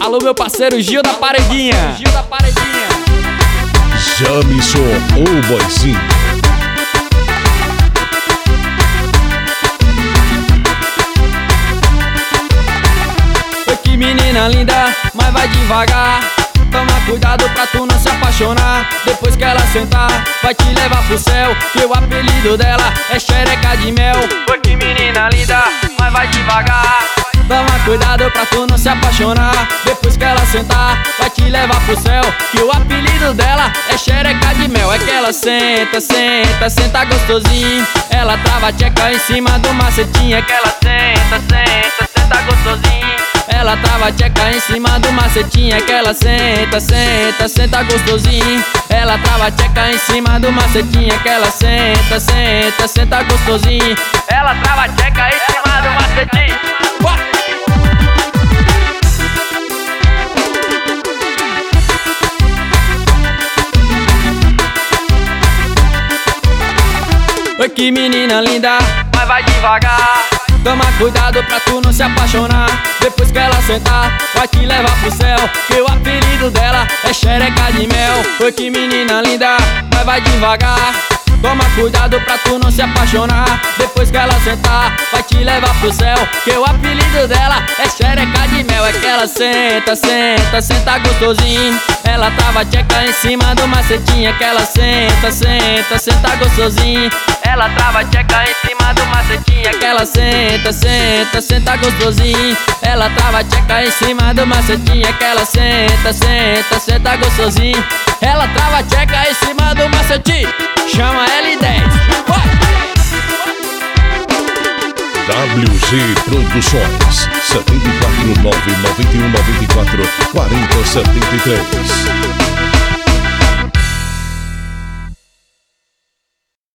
Alô, meu parceiro Gil da Paredinha. Jamison, o boizinho. Oi, que menina linda, mas vai devagar. Toma cuidado pra tu não se apaixonar. Depois que ela sentar, vai te levar pro céu, que o apelido dela é xereca de mel. Oi, que menina linda, mas vai devagar. Toma cuidado pra tu não se apaixonar. Depois que ela sentar, vai te levar pro céu, que o apelido dela é xereca de mel. É que ela senta, senta, senta gostosinho. Ela trava a tcheca em cima do macetinho. É que ela senta, senta, senta gostosinho. Ela trava a tcheca em cima do macetinho. É que ela senta, senta, senta gostosinho. Ela trava a tcheca em cima do macetinho. É que ela senta, senta, senta gostosinho. Ela trava a tcheca em cima do macetinho. Oi, que menina linda, mas vai devagar. Toma cuidado pra tu não se apaixonar. Depois que ela sentar, vai te levar pro céu, que o apelido dela é xereca de mel. Oi, que menina linda, mas vai devagar. Toma cuidado pra tu não se apaixonar. Depois que ela sentar, vai te levar pro céu, que o apelido dela é xereca de mel. É que ela senta, senta, senta gostosinho. Ela trava a tcheca em cima do macetinho. É que ela senta, senta, senta gostosinho. Ela trava a tcheca em cima do macetinho. É que ela senta, senta, senta gostosinho. Ela trava a tcheca em cima do macetinho. É que ela senta, senta, senta gostosinho. Ela trava a tcheca em cima do macetinho. Chama L10. WG Produções 74991944073.